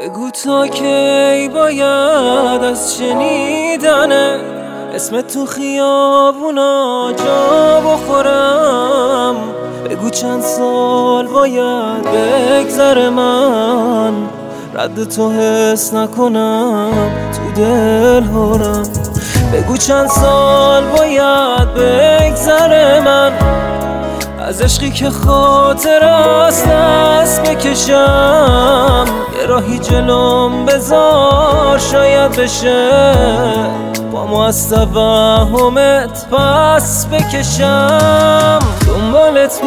بگو تا کی باید از شنیدن اسم تو خیابونا جا بخورم. بگو چند سال باید بگذره من رد تو حس نکنم تو دل هرم. بگو چند سال باید بگذره من از عشقی که خاطر است دست بکشم. یه راهی جلوم بذار شاید بشه با ما از توهمت پس بکشم. دنبالت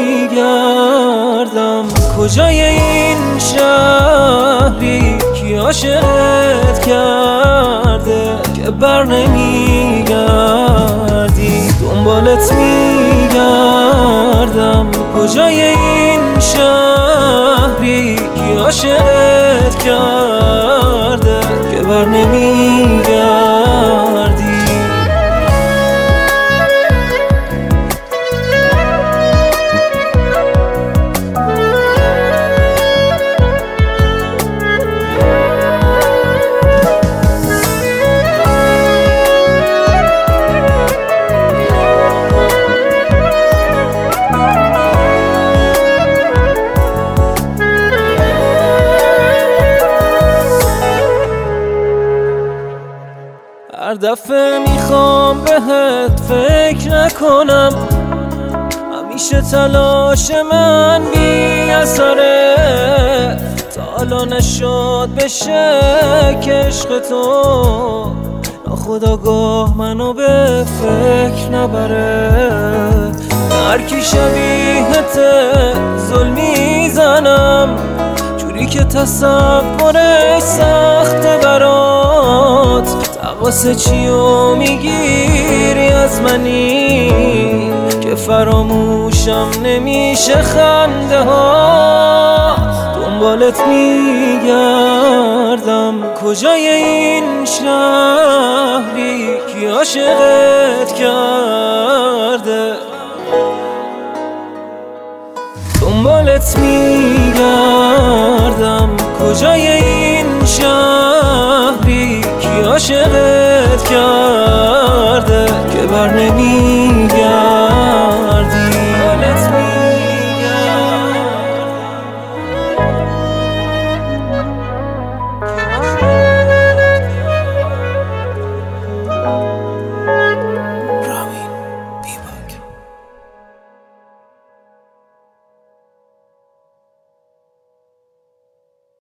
میگردم کجای این شهری کی عاشقت کرده که بر نمیگردی. دنبالت میگردم کجای این شهری کی عاشقت کرده که بر نمیگردی. هر دفعه میخوام بهت فکر نکنم، همیشه تلاش من بی اثره. تا حالا نشد بشه که عشق تو ناخودآگاه منو به فکر نبره. هر کی شبیهت ظلم میزنم جوری که تصورش سخته برات. واسه چیو میگیری از منی که فراموشم نمیشه خنده ها. دنبالت میگردم کجای این شهری کی عاشقت کرده. دنبالت میگردم کجای این شهری کی عاشقت کرده که بر نمی